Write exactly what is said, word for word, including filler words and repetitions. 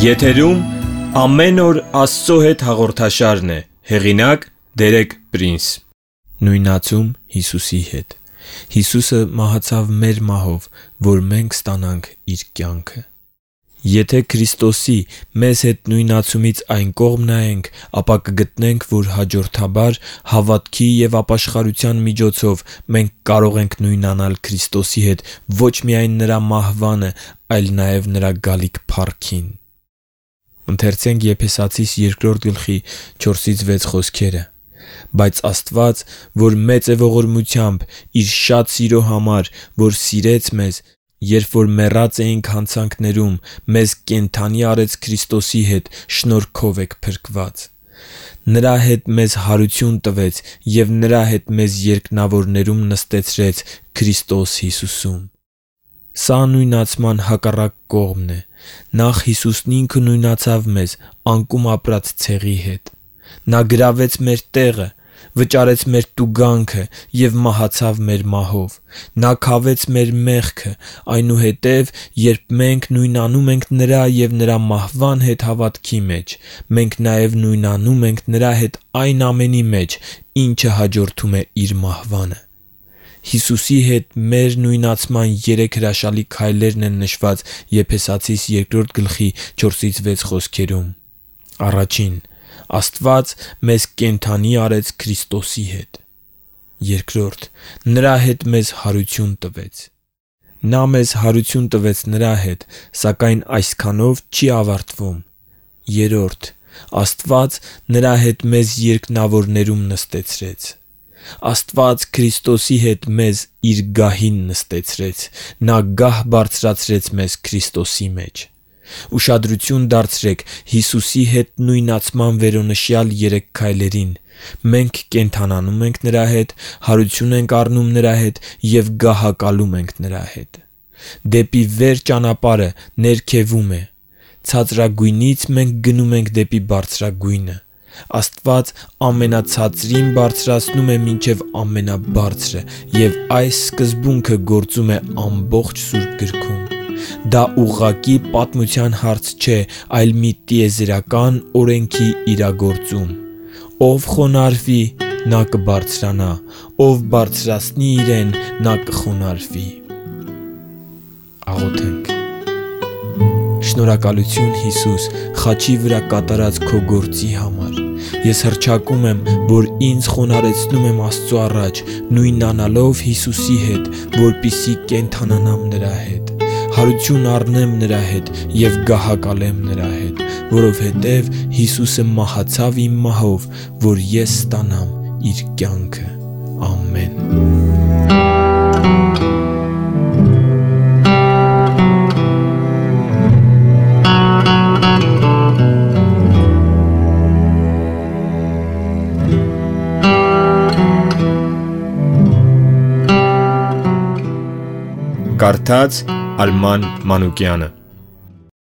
Եթերում ամեն օր Աստծո հետ հաղորդաշարն է, հեղինակ Դերեկ Պրինս։ Նույնացում Հիսուսի հետ։ Հիսուսը մահացավ մեր մահով, որ մենք ստանանք իր կյանքը։ Եթե Քրիստոսի մեզ հետ նույնացումից այն կողմ նայենք, ապա կգտնենք, որ հաջորդաբար հավատքի և ապաշխարության միջոցով մենք կարող ենք նույնանալ Քրիստոսի հետ ոչ միայն նրա մահվանը, այլ նաև նրա գալիք փառքին։ Ընթերցենք Եփեսացիս երկրորդ գլխի չորսից վեց խոսքերը։ Բայց Աստված, որ մեծ է ողորմությամբ, իր շատ սիրո համար, որ սիրեց մեզ, երբ որ մեռած էինք հանցանքներում, մեզ կենդանի արեց Քրիստոսի հետ, շնորհքով եք փրկված։ Նրա հետ մեզ հարություն տվեց և նրա հետ մեզ երկնավորներում նստեցրեց Քրիստոս Հիսուսում։ Սա նույնացման հակառակ կողմն է։ Նախ Հիսուսն ինքը նույնացավ մեզ անկում ապրած ցեղի հետ։ Նա գրավեց մեր տեղը, վճարեց մեր տուգանքը և մահացավ մեր մահով։ Նա քավեց մեր մեղքը, այնուհետև, երբ մենք նույնանում ենք նրա և նրա մահվան հետ հավատքի մեջ, մենք նաև նույնանում ենք նրա հետ այն ամենի մեջ, ինչը հաջորդում է իր մահվանը։ Հիսուսի հետ մեր նույնացման երեք հրաշալի քայլերն են նշված Եփեսացիս երկրորդ գլխի չորսից վեց խոսքերում։ Առաջին. Աստված մեզ կենդանի արեց Քրիստոսի հետ։ Երկրորդ. նրա հետ մեզ հարություն տվեց։ Նա մեզ հարություն տվեց նրա հետ, սակայն այսքանով չի ավարտվում։ Երրորդ. Աստված նրա հետ մեզ երկնավորներում նստեցրեց։ Աստված Քրիստոսի հետ մեզ իր գահին նստեցրեց։ Նա գահ բարձրացրեց մեզ Քրիստոսի մեջ։ Ուշադրություն դարձրեք Հիսուսի հետ նույնացման վերոնշյալ երեք քայլերին։ Մենք կենդանանում ենք նրա հետ, հարություն ենք առնում նրա հետ և գահակալում ենք նրա հետ։ Դեպի վեր ճանապարհը ներքևում է։ Ցածրագույնից մենք գնում ենք դեպի բարձրագույնը։ Աստված ամենացածրին բարձրացնում է մինչև ամենաբարձրը, և այս սկզբունքը գործում է ամբողջ Սուրբ Գրքում։ Դա ուղղակի պատմության հարց չէ, այլ մի տիեզերական օրենքի իրագործում։ Ով խոնարհվի, նա կբարձրանա, ով բարձրացնի իրեն, նա կխոնարհվի։ Աղոթենք։ Շնորհակալություն Հիսուս, խաչի վրա կատարած քո գործի համար։ Ես հռչակում եմ, որ ինձ խոնարհեցնում եմ Աստծո առաջ, նույնանալով Հիսուսի հետ, որպեսզի կենդանանամ նրա հետ, հարություն առնեմ նրա հետ և գահակալեմ նրա հետ, որովհետև Հիսուսը մահացավ իմ մահով, որ ես ստանամ իր կյանքը։ Ամեն։ Կարդաց Արման Մանուկյանը։